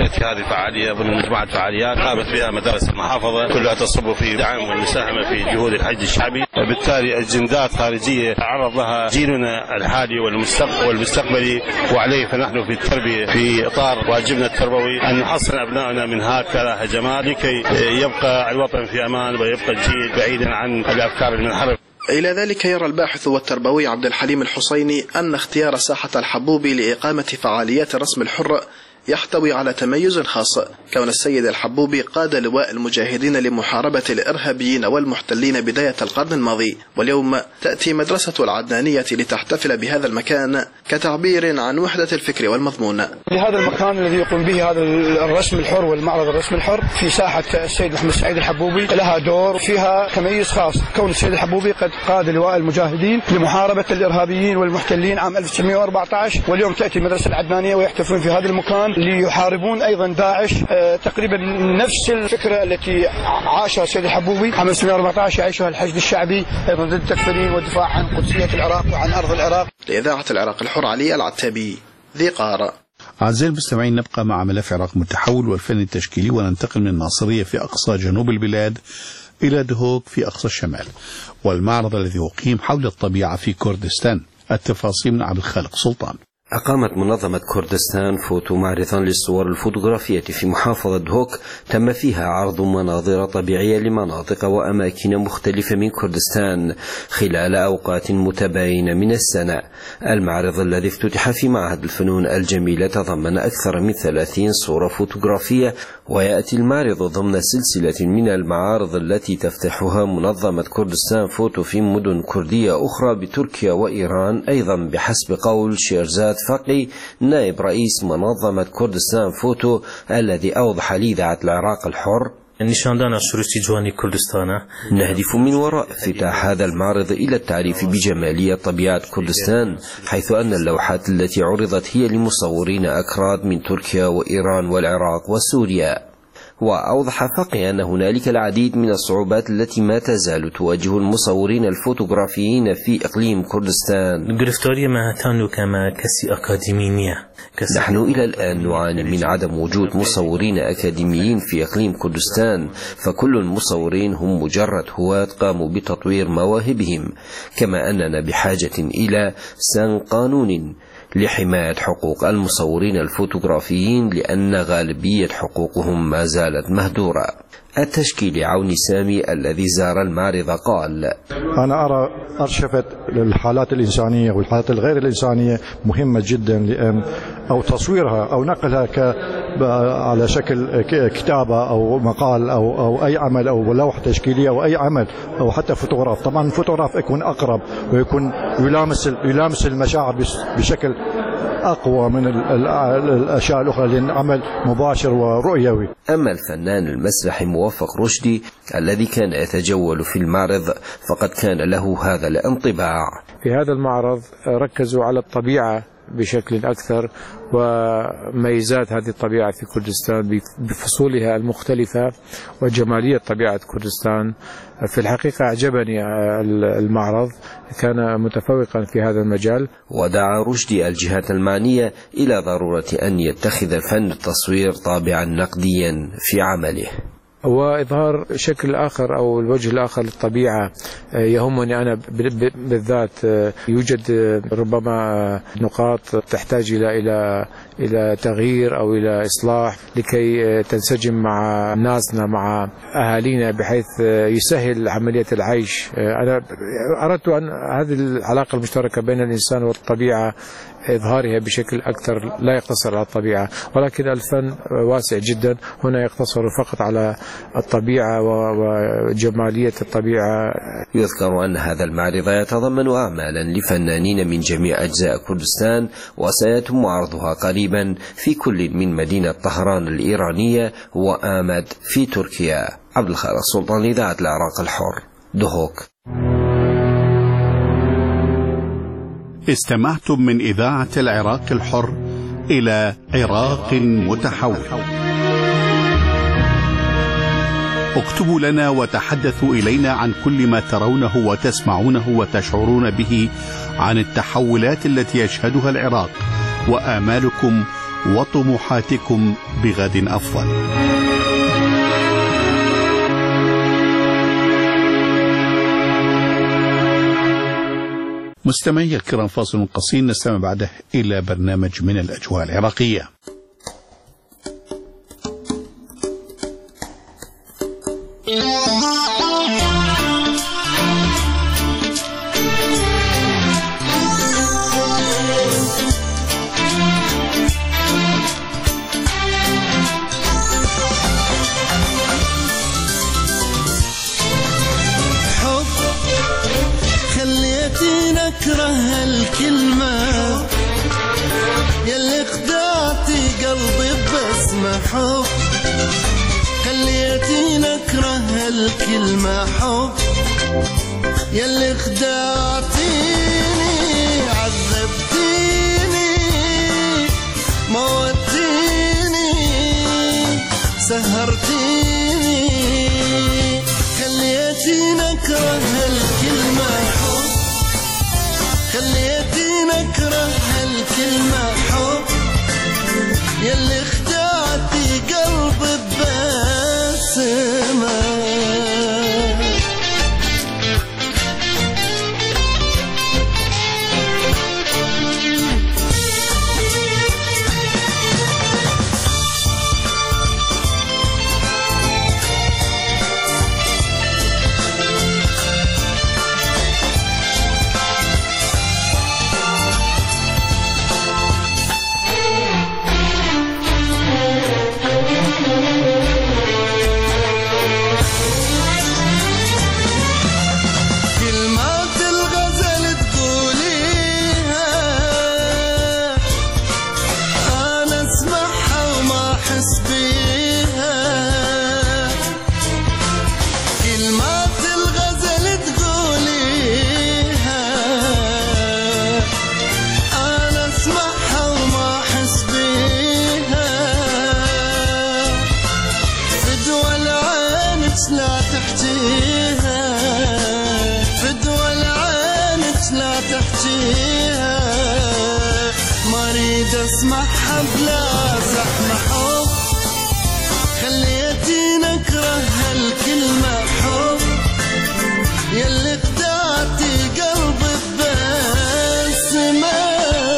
Speaker 15: شاركت في هذه الفعالية ضمن مجموعة فعاليات قامت بها مدارس المحافظة، كلها تصب في دعم والمساهمة في جهود الحج الشعبي. بالتالي أجندات خارجية تعرض لها جيلنا الحالي والمستقبلي، وعليه فنحن في التربية في إطار واجبنا التربوي أن نحصن أبنائنا من هكذا هجمات لكي يبقى الوطن في أمان ويبقى الجيل بعيدا عن الأفكار المنحرفة.
Speaker 13: إلى ذلك يرى الباحث والتربوي عبد الحليم الحصيني أن اختيار ساحة الحبوبي لإقامة فعاليات الرسم الحر يحتوي على تميز خاص، كون السيد الحبوبي قاد لواء المجاهدين لمحاربة الإرهابيين والمحتلين بداية القرن الماضي، واليوم تأتي مدرسة العدنانية لتحتفل بهذا المكان كتعبير عن وحدة الفكر والمضمون.
Speaker 16: لهذا المكان الذي يقوم به هذا الرسم الحر والمعرض الرسم الحر في ساحة السيد محمد سعيد الحبوبي لها دور فيها تميز خاص، كون السيد الحبوبي قد قاد لواء المجاهدين لمحاربة الإرهابيين والمحتلين عام 1914، واليوم تأتي مدرسة العدنانية ويحتفلون في هذا المكان ليحاربون أيضا داعش. تقريبا نفس الفكرة التي عاشها السيد الحبوبي عام 1914 يعيشها الحشد الشعبي أيضا ضد التكفيرين والدفاع عن قدسية العراق وعن أرض العراق.
Speaker 13: لإذاعة العراق الحر علي العتابي، ذي قارة.
Speaker 1: أعزائي المستمعين، نبقى مع ملف عراق متحول والفن التشكيلي، وننتقل من الناصرية في أقصى جنوب البلاد إلى دهوك في أقصى الشمال، والمعرض الذي يقيم حول الطبيعة في كردستان. التفاصيل من عبد الخالق سلطان.
Speaker 17: أقامت منظمة كردستان فوتو معرضا للصور الفوتوغرافية في محافظة دهوك، تم فيها عرض مناظر طبيعية لمناطق وأماكن مختلفة من كردستان خلال أوقات متباينة من السنة. المعرض الذي افتتح في معهد الفنون الجميلة تضمن أكثر من 30 صورة فوتوغرافية، ويأتي المعرض ضمن سلسلة من المعارض التي تفتحها منظمة كردستان فوتو في مدن كردية أخرى بتركيا وإيران أيضا، بحسب قول شيرزاد فقي نائب رئيس منظمة كردستان فوتو الذي أوضح لإذاعة العراق الحر: نهدف من وراء افتتاح هذا المعرض إلى التعريف بجمالية طبيعة كردستان، حيث أن اللوحات التي عرضت هي لمصورين أكراد من تركيا وإيران والعراق وسوريا. وأوضح فقي أن هنالك العديد من الصعوبات التي ما تزال تواجه المصورين الفوتوغرافيين في إقليم كردستان. نحن إلى الآن نعاني من عدم وجود مصورين أكاديميين في إقليم كردستان، فكل المصورين هم مجرد هواة قاموا بتطوير مواهبهم، كما أننا بحاجة إلى سن قانون لحماية حقوق المصورين الفوتوغرافيين، لأن غالبية حقوقهم ما زالت مهدورة. التشكيلي عوني سامي الذي زار المعرض قال:
Speaker 18: أنا أرى أرشفة الحالات الإنسانية والحالات الغير الإنسانية مهمة جدا، لأن أو تصويرها أو نقلها على شكل كتابة أو مقال أو أي عمل أو لوحة تشكيلية أو أي عمل أو حتى فوتوغراف. طبعا الفوتوغراف يكون أقرب ويكون يلامس المشاعر بشكل أقوى من الأشياء الأخرى، لأن عمل مباشر ورؤيوي.
Speaker 17: أما الفنان المسرحي موفق رشدي الذي كان يتجول في المعرض فقد كان له هذا الانطباع:
Speaker 19: في هذا المعرض ركزوا على الطبيعة بشكل أكثر وميزات هذه الطبيعة في كردستان بفصولها المختلفة وجمالية طبيعة كردستان. في الحقيقة أعجبني المعرض، كان متفوقا في هذا المجال.
Speaker 17: ودعا رشدي الجهات المعنية إلى ضرورة أن يتخذ فن التصوير طابعا نقديا في عمله،
Speaker 19: وإظهار شكل آخر أو الوجه الآخر للطبيعة. يهمني أنا بالذات، يوجد ربما نقاط تحتاج إلى تغيير أو إلى إصلاح لكي تنسجم مع ناسنا مع أهالينا بحيث يسهل عملية العيش. أنا أردت أن هذه العلاقة المشتركة بين الإنسان والطبيعة إظهارها بشكل أكثر، لا يقتصر على الطبيعة، ولكن الفن واسع جدا، هنا يقتصر فقط على الطبيعة وجمالية الطبيعة.
Speaker 17: يذكر أن هذا المعرض يتضمن أعمالا لفنانين من جميع أجزاء كردستان، وسيتم عرضها قريبا في كل من مدينة طهران الإيرانية وآمد في تركيا. عبد الخالق سلطان، إذاعة العراق الحر، دهوك.
Speaker 1: استمعتم من إذاعة العراق الحر إلى عراق متحول. اكتبوا لنا وتحدثوا إلينا عن كل ما ترونه وتسمعونه وتشعرون به عن التحولات التي يشهدها العراق، وآمالكم وطموحاتكم بغد أفضل. مستمعي الكرام، فاصل قصير نستمع بعده إلى برنامج من الأجواء العراقية.
Speaker 12: اكره الكلمة يلي خدعتي قلبي ببسمة حب، خليتيني اكره الكلمة حب يلي خدعتيني، عذبتيني موتيني سهرتيني، خليتيني اكره الكلمة حب، خليتيني اكره الكلمة حب يلي خدعتي قلبي ببسمة. اسمعها بلا زحمة حب، خليتيني اكره هالكلمة حب يلي خدعتي قلبي ببسمة.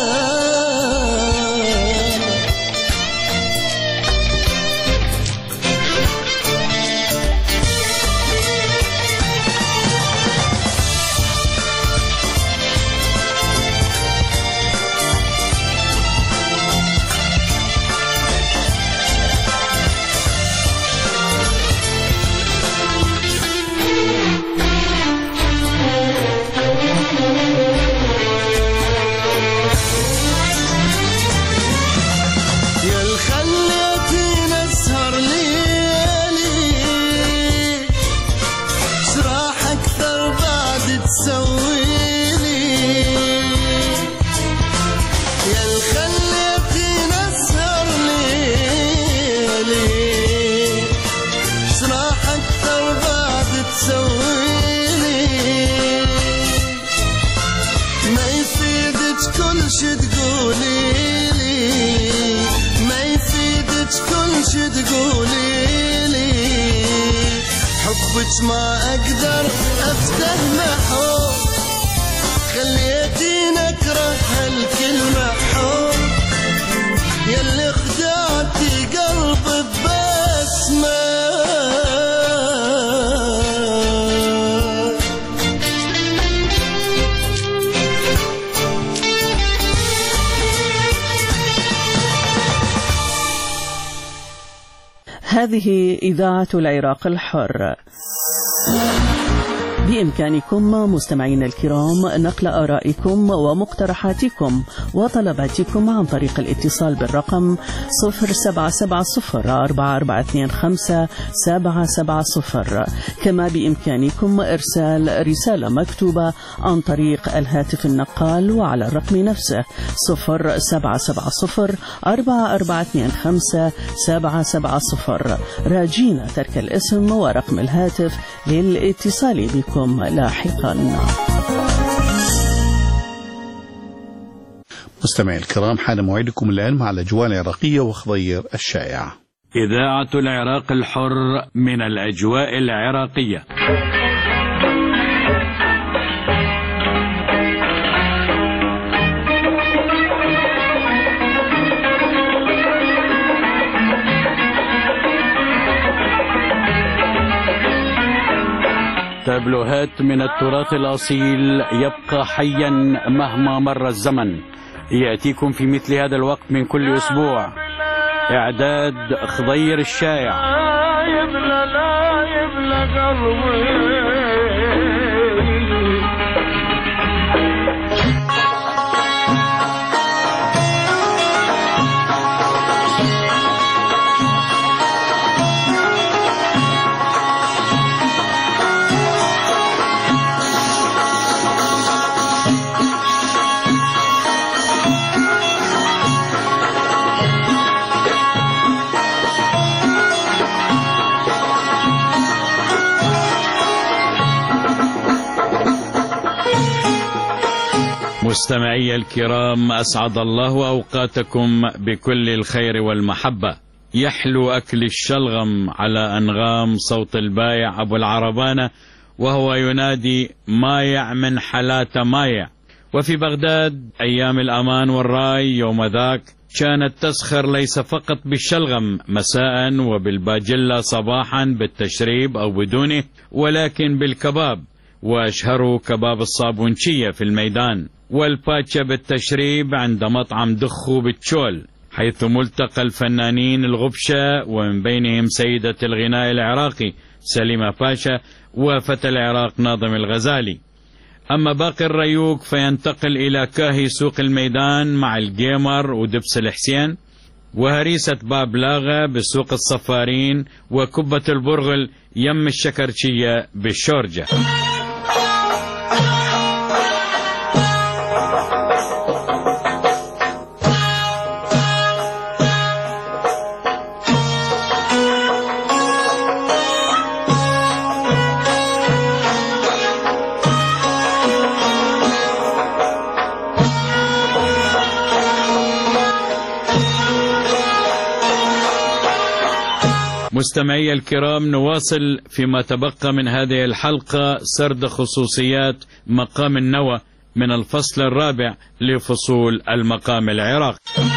Speaker 12: ما أقدر أفتهم حب، خليتيني أكره هالكلمة حب يلي خدعتي قلبي ببسمة.
Speaker 11: هذه إذاعة العراق الحر. بإمكانكم مستمعين الكرام نقل آرائكم ومقترحاتكم وطلباتكم عن طريق الاتصال بالرقم 07704425-770. كما بإمكانكم إرسال رسالة مكتوبة عن طريق الهاتف النقال وعلى الرقم نفسه 07704425-770، راجين ترك الاسم ورقم الهاتف للاتصال بكم لاحقا.
Speaker 1: مستمعي الكرام، حان موعدكم الآن مع الأجواء العراقية وخضير الشائع.
Speaker 20: إذاعة العراق الحر من الأجواء العراقية. تابلوهات من التراث الأصيل يبقى حيا مهما مر الزمن، يأتيكم في مثل هذا الوقت من كل أسبوع. إعداد خضير الشائع. مستمعي الكرام، أسعد الله أوقاتكم بكل الخير والمحبة. يحلو أكل الشلغم على أنغام صوت البايع أبو العربانة وهو ينادي مايع من حالات مايع. وفي بغداد أيام الأمان والراي يوم ذاك كانت تسخر ليس فقط بالشلغم مساء وبالباجلة صباحا بالتشريب أو بدونه، ولكن بالكباب، وأشهروا كباب الصابونشية في الميدان، والباتشا بالتشريب عند مطعم دخو بالتشول، حيث ملتقى الفنانين الغبشة ومن بينهم سيدة الغناء العراقي سليمة باشا وفتى العراق ناظم الغزالي. أما باقي الريوق فينتقل إلى كاهي سوق الميدان مع الجيمر ودبس الحسين، وهريسة باب لاغة بسوق الصفارين، وكبة البرغل يم الشكرشية بالشورجة. مستمعي الكرام، نواصل فيما تبقى من هذه الحلقة سرد خصوصيات مقام النوى من الفصل الرابع لفصول المقام العراقي.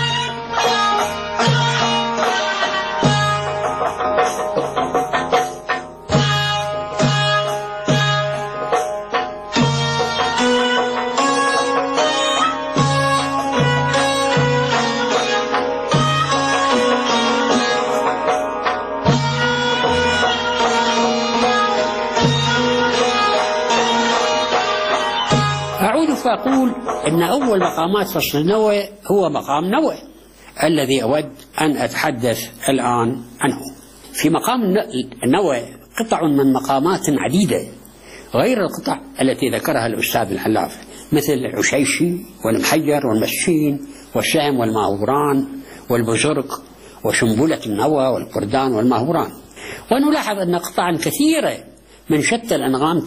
Speaker 21: أقول أن أول مقامات فصل النوى هو مقام نوى الذي أود أن أتحدث الآن عنه. في مقام النوى قطع من مقامات عديدة غير القطع التي ذكرها الأستاذ الحلاف، مثل العشيشي والمحجر والمسشين والشهم والماهوران والبزرق وشنبلة النوى والقردان والماهوران. ونلاحظ أن قطعا كثيرة من شتى الأنغام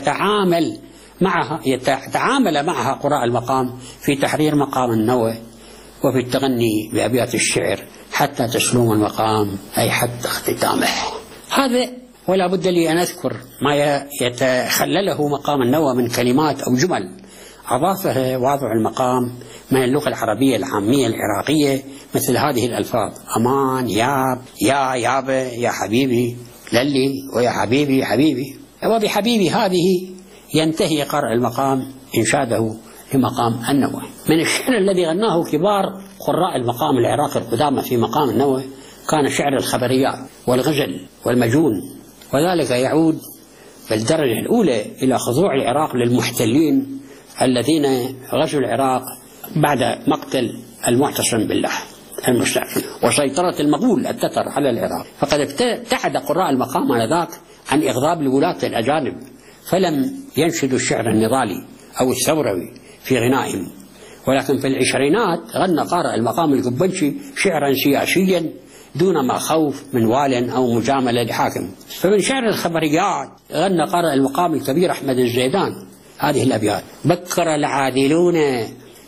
Speaker 21: تعامل معها قراء المقام في تحرير مقام النوى وفي التغني بأبيات الشعر حتى تسلم المقام، أي حتى اختتامه. هذا ولا بد لي أن أذكر ما يتخلله مقام النوى من كلمات أو جمل أضافها واضع المقام من اللغة العربية العامية العراقية، مثل هذه الألفاظ: أمان، ياب، يابا، يا حبيبي، للي، ويا حبيبي حبيبي. وبحبيبي هذه ينتهي قارئ المقام إنشاده لمقام النوى. من الشعر الذي غناه كبار قراء المقام العراقي القدامى في مقام النوى كان شعر الخبريات والغزل والمجون، وذلك يعود بالدرجة الأولى إلى خضوع العراق للمحتلين الذين غزوا العراق بعد مقتل المعتصم بالله المستعفي وسيطرة المغول التتر على العراق. فقد ابتعد قراء المقام آنذاك عن إغضاب الولاة الأجانب، فلم ينشدوا الشعر النضالي أو الثوروي في غنائهم، ولكن في العشرينات غنى قارئ المقام القبنشي شعرا سياسيا دون ما خوف من وال أو مجاملة لحاكم. فمن شعر الخبريات غنى قارئ المقام الكبير أحمد الزيدان هذه الأبيات: بكر العادلون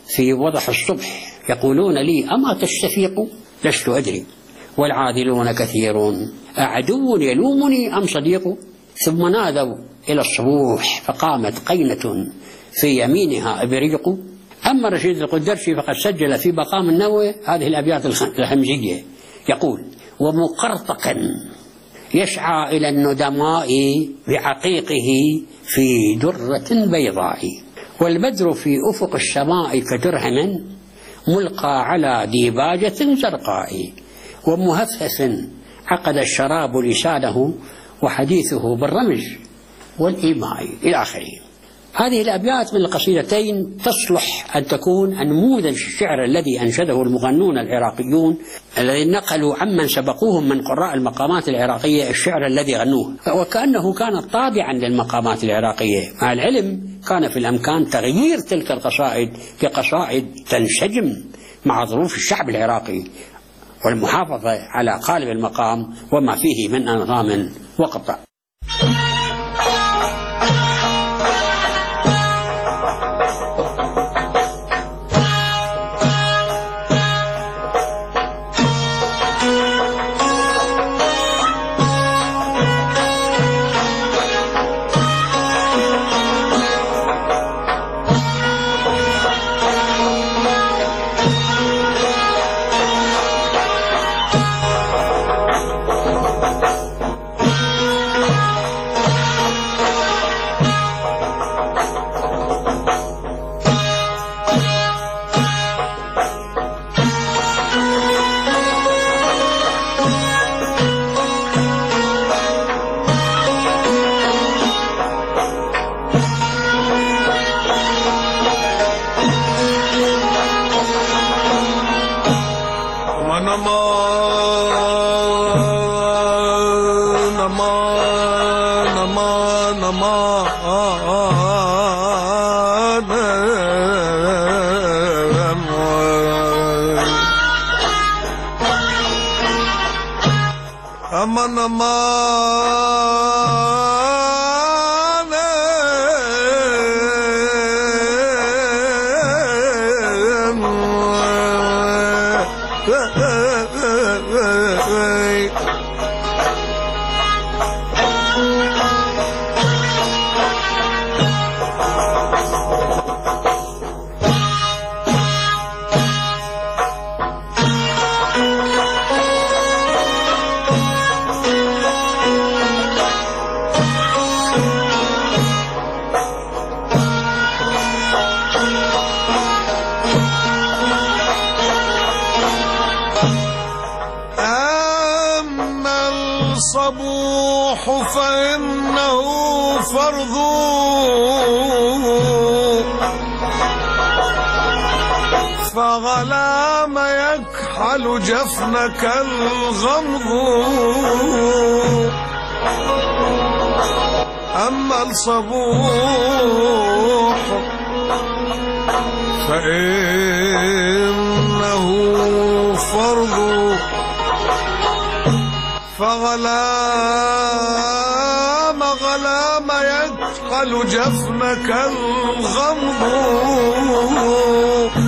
Speaker 21: في وضح الصبح يقولون لي أما تستفيق؟ لست أدري، والعاذلون كثيرون، أعدو يلومني أم صديق؟ ثم نادوا إلى الصبوح فقامت قينة في يمينها إبريق. أما رشيد القدرسي فقد سجل في مقام النووي هذه الأبيات الهمزية، يقول: ومقرطق يسعى إلى الندماء بعقيقه في درة بيضاء، والبدر في أفق السماء كدرهم ملقى على ديباجة زرقاء، ومهفف عقد الشراب لسانه وحديثه بالرمز والإيماء إلى آخره. هذه الأبيات من القصيدتين تصلح أن تكون نموذج الشعر الذي أنشده المغنون العراقيون الذين نقلوا عمن سبقوهم من قراء المقامات العراقية الشعر الذي غنوه، وكأنه كان طابعا للمقامات العراقية. مع العلم كان في الأمكان تغيير تلك القصائد بقصائد تنسجم مع ظروف الشعب العراقي والمحافظة على قالب المقام وما فيه من أنغام وقطع.
Speaker 12: فغلام يكحل جفنك الغمض، أما الصبوح فإنه فرض، فغلام يكحل جفنك الغمض،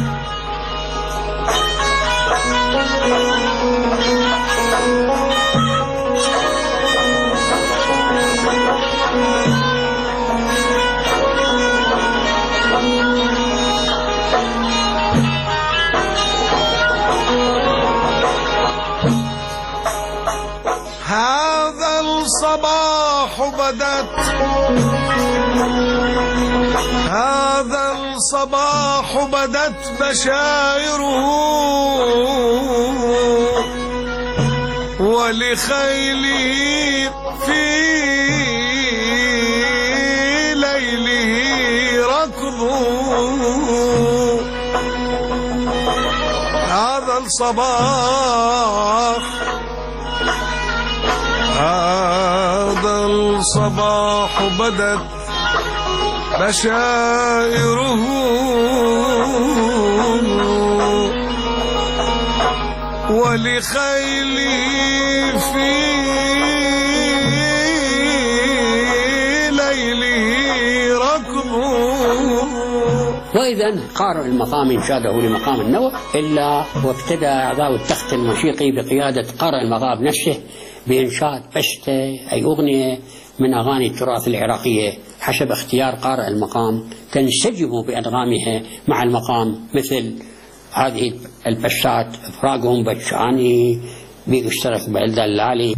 Speaker 12: هذا الصباح بدت بشائره، ولخيله في ليله ركض، هذا الصباح بدت بشائره، ولخيلي في ليله ركض.
Speaker 21: وإذا أبدا قارئ المقام إنشاده لمقام النوى إلا وابتدى أعضاء التخت الموسيقي بقيادة قارئ المقام نفسه بإنشاد بشتة أي أغنية من أغاني التراث العراقية حسب اختيار قارئ المقام تنسجم بأنغامها مع المقام، مثل هذه البشات إفراقهم بشاني بيشترك بالدلالي.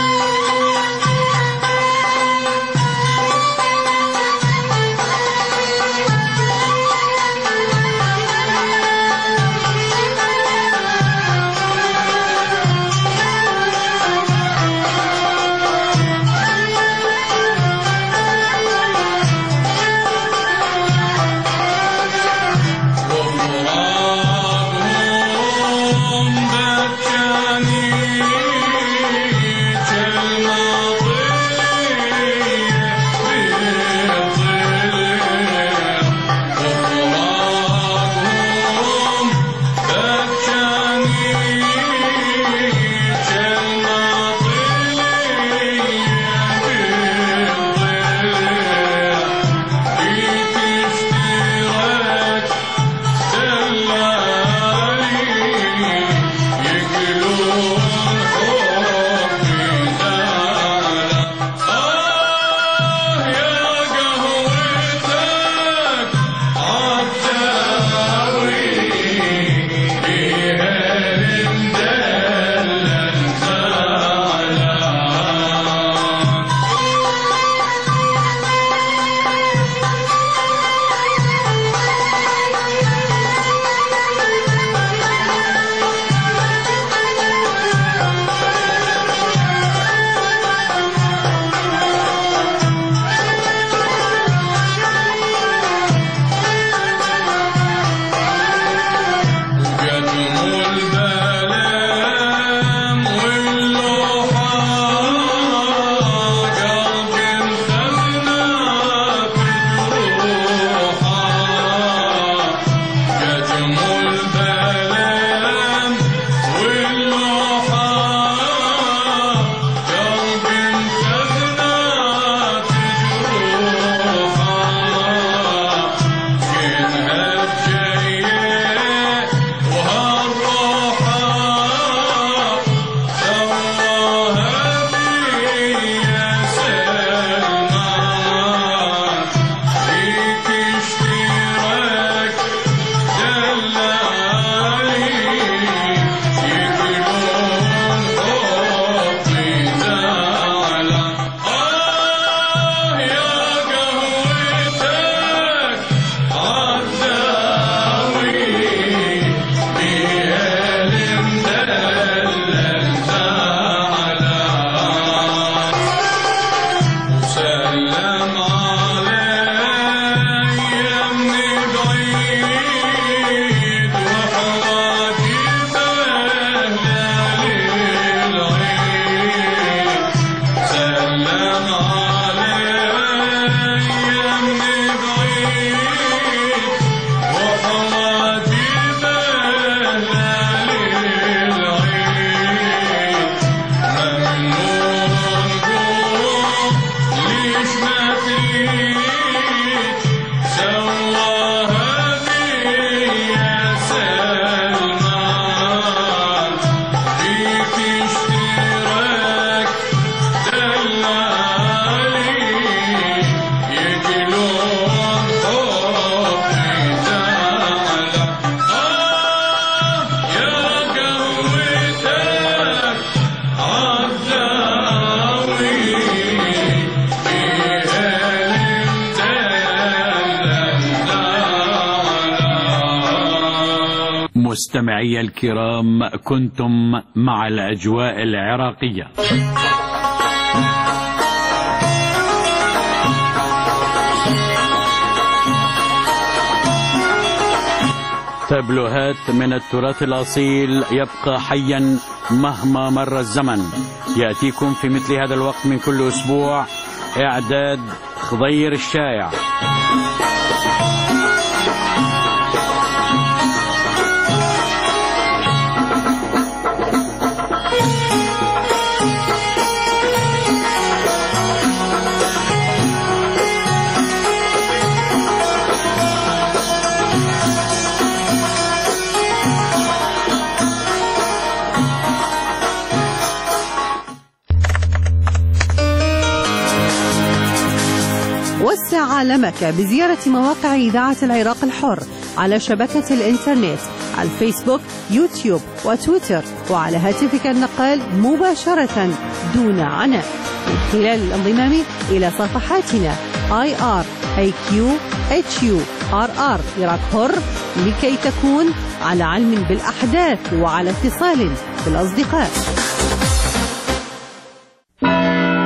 Speaker 20: مستمعي الكرام، كنتم مع الأجواء العراقية. تابلوهات من التراث الأصيل يبقى حيا مهما مر الزمن. يأتيكم في مثل هذا الوقت من كل أسبوع. إعداد خضير الشايع.
Speaker 2: وسع عالمك بزيارة مواقع إذاعة العراق الحر على شبكة الإنترنت على الفيسبوك، يوتيوب وتويتر، وعلى هاتفك النقال مباشرة دون عناء من خلال الانضمام إلى صفحاتنا IRIQHURR عراق حر لكي تكون على علم بالأحداث وعلى اتصال بالأصدقاء.